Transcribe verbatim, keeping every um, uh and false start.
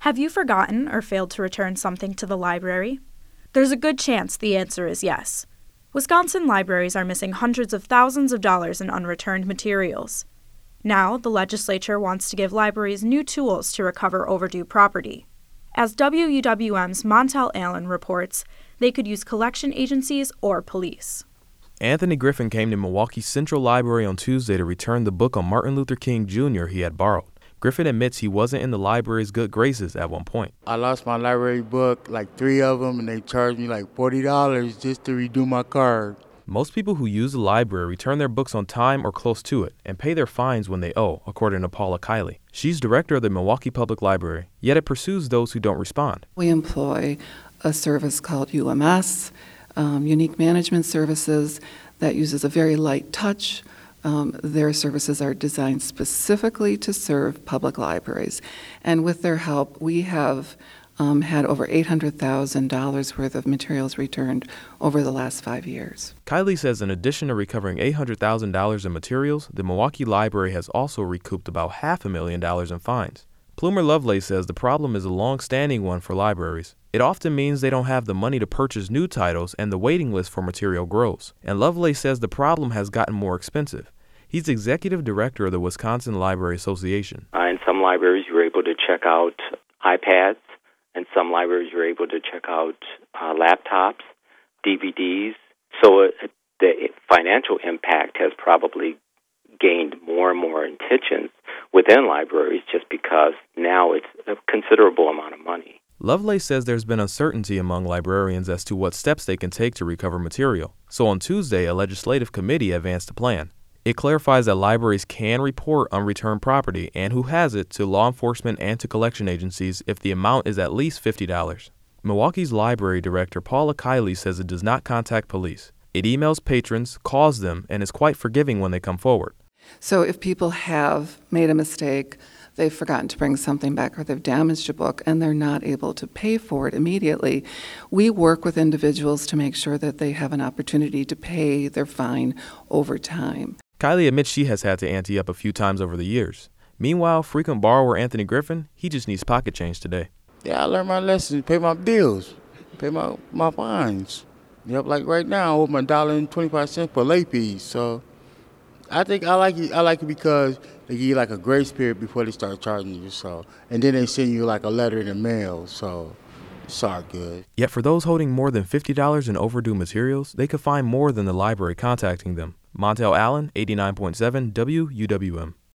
Have you forgotten or failed to return something to the library? There's a good chance the answer is yes. Wisconsin libraries are missing hundreds of thousands of dollars in unreturned materials. Now, the legislature wants to give libraries new tools to recover overdue property. As W U W M's Montel Allen reports, they could use collection agencies or police. Anthony Griffin came to Milwaukee Central Library on Tuesday to return the book on Martin Luther King Junior he had borrowed. Griffin admits he wasn't in the library's good graces at one point. I lost my library book, like three of them, and they charged me like forty dollars just to redo my card. Most people who use the library return their books on time or close to it and pay their fines when they owe, according to Paula Kiley. She's director of the Milwaukee Public Library, yet it pursues those who don't respond. We employ a service called U M S, um, Unique Management Services, that uses a very light touch. Um, their services are designed specifically to serve public libraries. And with their help, we have um, had over eight hundred thousand dollars worth of materials returned over the last five years. Kiley says in addition to recovering eight hundred thousand dollars in materials, the Milwaukee Library has also recouped about half a million dollars in fines. Plumer Lovelace says the problem is a long-standing one for libraries. It often means they don't have the money to purchase new titles and the waiting list for material grows. And Lovelace says the problem has gotten more expensive. He's executive director of the Wisconsin Library Association. Uh, in some libraries, you're able to check out iPads. In some libraries, you're able to check out uh, laptops, D V Ds. So it, the financial impact has probably gained more and more intention within libraries just because now it's a considerable amount of money. Lovelace says there's been uncertainty among librarians as to what steps they can take to recover material. So on Tuesday, a legislative committee advanced a plan. It clarifies that libraries can report unreturned property and who has it to law enforcement and to collection agencies if the amount is at least fifty dollars. Milwaukee's library director Paula Kiley says it does not contact police. It emails patrons, calls them, and is quite forgiving when they come forward. So if people have made a mistake, they've forgotten to bring something back, or they've damaged a book and they're not able to pay for it immediately, we work with individuals to make sure that they have an opportunity to pay their fine over time. Kiley admits she has had to ante up a few times over the years. Meanwhile, frequent borrower Anthony Griffin, he just needs pocket change today. Yeah, I learned my lessons, pay my bills, pay my, my fines. Yep, like right now, I owe my one dollar and twenty-five cents for late fees. So I think I like it I like it because they give you like a grace period before they start charging you. So and then they send you like a letter in the mail. So it's all good. Yet for those holding more than fifty dollars in overdue materials, they could find more than the library contacting them. Montel Allen, eighty-nine point seven W U W M.